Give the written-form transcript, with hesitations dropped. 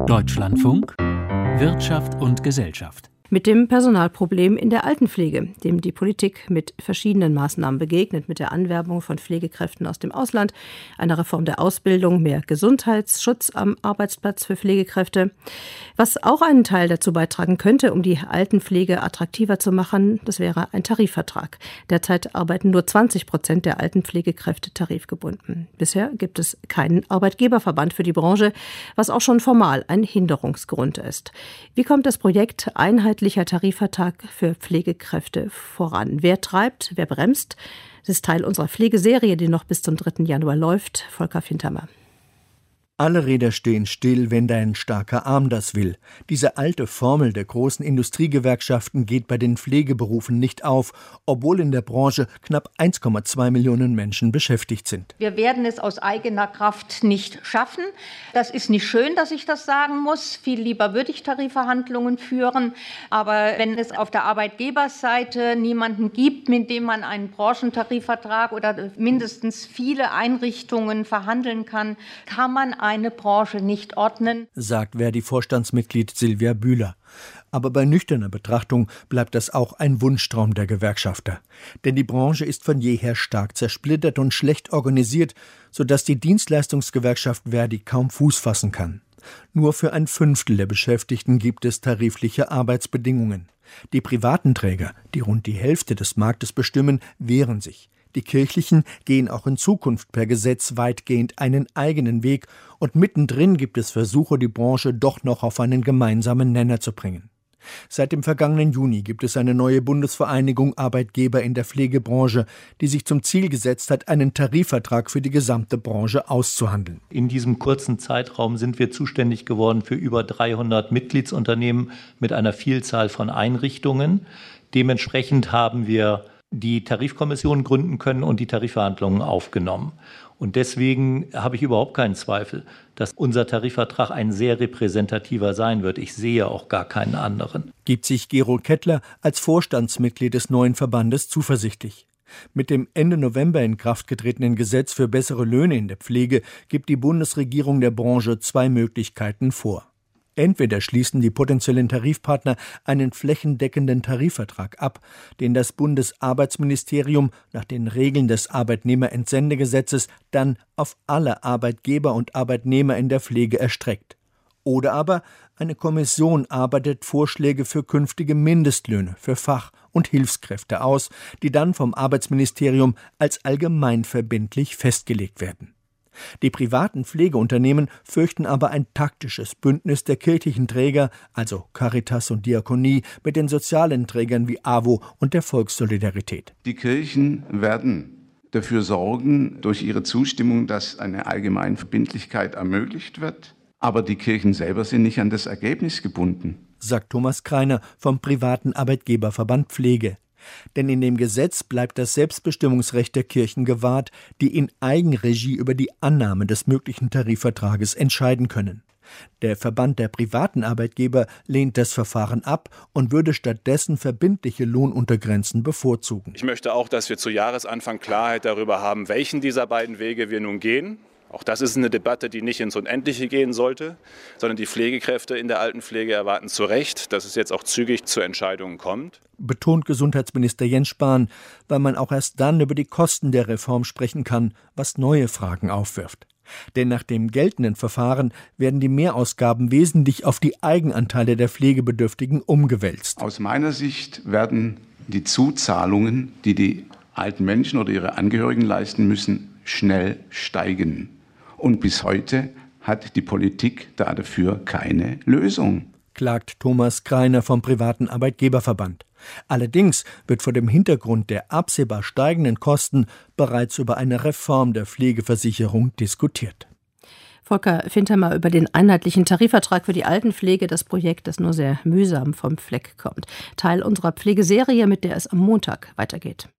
Deutschlandfunk Wirtschaft und Gesellschaft. Mit dem Personalproblem in der Altenpflege, dem die Politik mit verschiedenen Maßnahmen begegnet, mit der Anwerbung von Pflegekräften aus dem Ausland, einer Reform der Ausbildung, mehr Gesundheitsschutz am Arbeitsplatz für Pflegekräfte. Was auch einen Teil dazu beitragen könnte, um die Altenpflege attraktiver zu machen, das wäre ein Tarifvertrag. Derzeit arbeiten nur 20% der Altenpflegekräfte tarifgebunden. Bisher gibt es keinen Arbeitgeberverband für die Branche, was auch schon formal ein Hinderungsgrund ist. Wie kommt das Projekt einheitlicher Tarifvertrag für Pflegekräfte voran? Wer treibt, wer bremst? Das ist Teil unserer Pflegeserie, die noch bis zum 3. Januar läuft. Volker Fintermer. Alle Räder stehen still, wenn dein starker Arm das will. Diese alte Formel der großen Industriegewerkschaften geht bei den Pflegeberufen nicht auf, obwohl in der Branche knapp 1,2 Millionen Menschen beschäftigt sind. Wir werden es aus eigener Kraft nicht schaffen. Das ist nicht schön, dass ich das sagen muss. Viel lieber würde ich Tarifverhandlungen führen. Aber wenn es auf der Arbeitgeberseite niemanden gibt, mit dem man einen Branchentarifvertrag oder mindestens viele Einrichtungen verhandeln kann, kann man eine Branche nicht ordnen, sagt Verdi-Vorstandsmitglied Silvia Bühler. Aber bei nüchterner Betrachtung bleibt das auch ein Wunschtraum der Gewerkschafter. Denn die Branche ist von jeher stark zersplittert und schlecht organisiert, sodass die Dienstleistungsgewerkschaft Verdi kaum Fuß fassen kann. Nur für 1/5 der Beschäftigten gibt es tarifliche Arbeitsbedingungen. Die privaten Träger, die rund die Hälfte des Marktes bestimmen, wehren sich. Die kirchlichen gehen auch in Zukunft per Gesetz weitgehend einen eigenen Weg und mittendrin gibt es Versuche, die Branche doch noch auf einen gemeinsamen Nenner zu bringen. Seit dem vergangenen Juni gibt es eine neue Bundesvereinigung Arbeitgeber in der Pflegebranche, die sich zum Ziel gesetzt hat, einen Tarifvertrag für die gesamte Branche auszuhandeln. In diesem kurzen Zeitraum sind wir zuständig geworden für über 300 Mitgliedsunternehmen mit einer Vielzahl von Einrichtungen. Dementsprechend haben wir die Tarifkommission gründen können und die Tarifverhandlungen aufgenommen. Und deswegen habe ich überhaupt keinen Zweifel, dass unser Tarifvertrag ein sehr repräsentativer sein wird. Ich sehe auch gar keinen anderen. Gibt sich Gerold Kettler als Vorstandsmitglied des neuen Verbandes zuversichtlich. Mit dem Ende November in Kraft getretenen Gesetz für bessere Löhne in der Pflege gibt die Bundesregierung der Branche 2 Möglichkeiten vor. Entweder schließen die potenziellen Tarifpartner einen flächendeckenden Tarifvertrag ab, den das Bundesarbeitsministerium nach den Regeln des Arbeitnehmerentsendegesetzes dann auf alle Arbeitgeber und Arbeitnehmer in der Pflege erstreckt. Oder aber eine Kommission arbeitet Vorschläge für künftige Mindestlöhne für Fach- und Hilfskräfte aus, die dann vom Arbeitsministerium als allgemeinverbindlich festgelegt werden. Die privaten Pflegeunternehmen fürchten aber ein taktisches Bündnis der kirchlichen Träger, also Caritas und Diakonie, mit den sozialen Trägern wie AWO und der Volkssolidarität. Die Kirchen werden dafür sorgen, durch ihre Zustimmung, dass eine Allgemeinverbindlichkeit ermöglicht wird. Aber die Kirchen selber sind nicht an das Ergebnis gebunden, sagt Thomas Kreiner vom privaten Arbeitgeberverband Pflege. Denn in dem Gesetz bleibt das Selbstbestimmungsrecht der Kirchen gewahrt, die in Eigenregie über die Annahme des möglichen Tarifvertrages entscheiden können. Der Verband der privaten Arbeitgeber lehnt das Verfahren ab und würde stattdessen verbindliche Lohnuntergrenzen bevorzugen. Ich möchte auch, dass wir zu Jahresanfang Klarheit darüber haben, welchen dieser beiden Wege wir nun gehen. Auch das ist eine Debatte, die nicht ins Unendliche gehen sollte, sondern die Pflegekräfte in der Altenpflege erwarten zu Recht, dass es jetzt auch zügig zu Entscheidungen kommt. Betont Gesundheitsminister Jens Spahn, weil man auch erst dann über die Kosten der Reform sprechen kann, was neue Fragen aufwirft. Denn nach dem geltenden Verfahren werden die Mehrausgaben wesentlich auf die Eigenanteile der Pflegebedürftigen umgewälzt. Aus meiner Sicht werden die Zuzahlungen, die die alten Menschen oder ihre Angehörigen leisten müssen, schnell steigen. Und bis heute hat die Politik dafür keine Lösung, klagt Thomas Kreiner vom privaten Arbeitgeberverband. Allerdings wird vor dem Hintergrund der absehbar steigenden Kosten bereits über eine Reform der Pflegeversicherung diskutiert. Volker Fintermer über den einheitlichen Tarifvertrag für die Altenpflege, das Projekt, das nur sehr mühsam vom Fleck kommt. Teil unserer Pflegeserie, mit der es am Montag weitergeht.